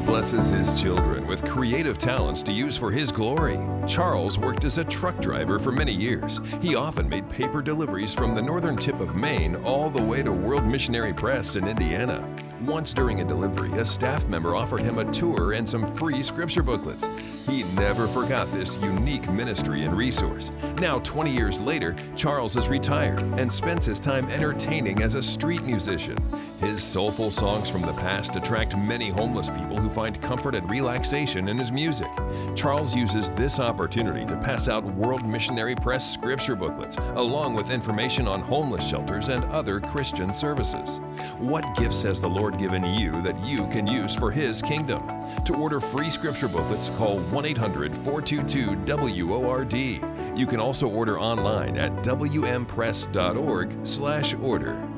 blesses his children with creative talents to use for his glory. Charles worked as a truck driver for many years. He often made paper deliveries from the northern tip of Maine all the way to World Missionary Press in Indiana. Once during a delivery, a staff member offered him a tour and some free scripture booklets. He never forgot this unique ministry and resource. Now, 20 years later, Charles is retired and spends his time entertaining as a street musician. His soulful songs from the past attract many homeless people who find comfort and relaxation in his music. Charles uses this opportunity to pass out World Missionary Press scripture booklets, along with information on homeless shelters and other Christian services. What gifts has the Lord given you that you can use for His kingdom? To order free scripture booklets, call 1-800-422-WORD. You can also order online at wmpress.org/order.